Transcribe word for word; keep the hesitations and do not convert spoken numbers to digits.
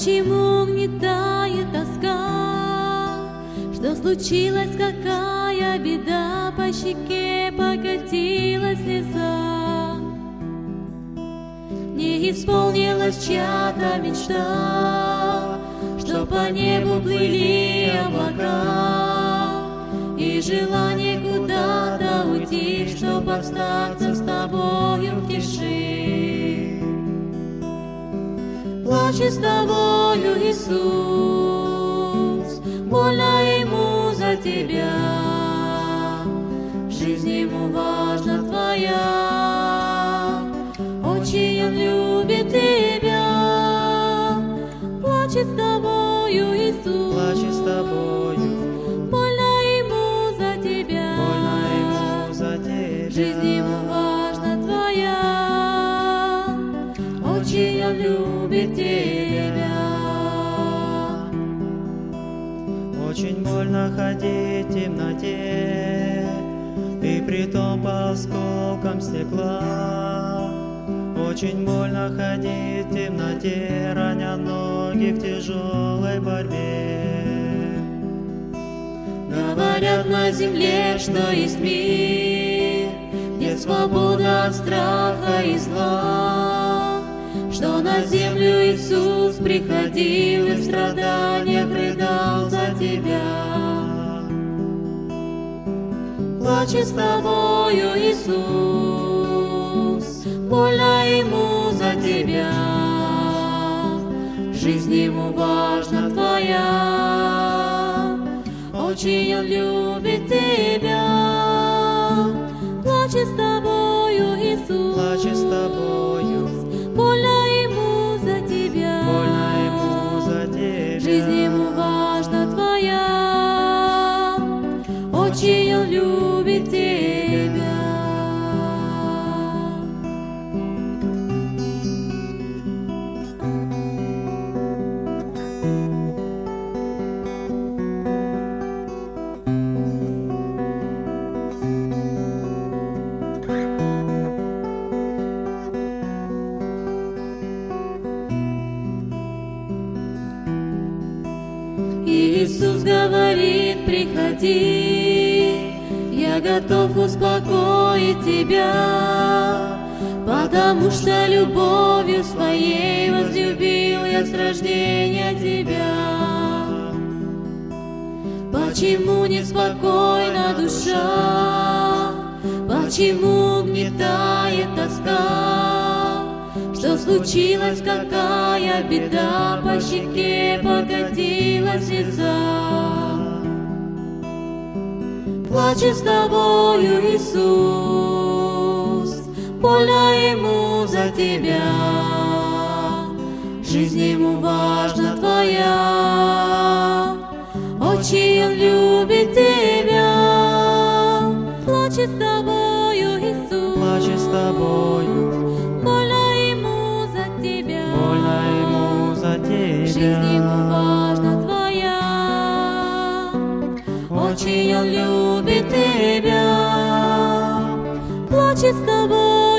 Почему угнетает тоска? Что случилось, какая беда? По щеке покатилась слеза. Не исполнилась чья-то мечта, что по небу плыли облака, и желание куда-то уйти, чтоб остаться с тобою в тиши. Плачет с тобою Иисус, больно ему за тебя, жизнь ему важна твоя, очень он любит тебя. Плачет с тобою Иисус, плачет с тобою, больно ему за тебя, больно ему за тебя, жизнь ему важна твоя, очень он любит тебя. Очень больно ходить в темноте, и притом по осколкам стекла. Очень больно ходить в темноте, раня ноги в тяжелой борьбе. Говорят на земле, что есть мир, где свобода от страха и зла, что на землю Иисус приходил и в страданиях рыдал за тебя. Плачет с тобою Иисус, больно ему за тебя, жизнь ему важна твоя, очень он любит тебя. Плачет с тобою Иисус, Плачет с тобою, больно ему за тебя, больно ему за тебя, жизнь ему важна твоя, очень он любит тебя. Иисус говорит: приходи, я готов успокоить тебя, потому что любовью своей возлюбил я с рождения тебя. Почему неспокойна душа? Почему угнетает тоска? Что случилось, какая беда? По щеке покатилась слеза. Плачет с тобою Иисус, больно ему за тебя, жизнь ему важна твоя, очень он любит тебя. Плачет с тобою Иисус, плачет с тобою, больно ему за тебя, больно ему за тебя, жизнь ему важна твоя, очень он любит тебя. Плачет с тобой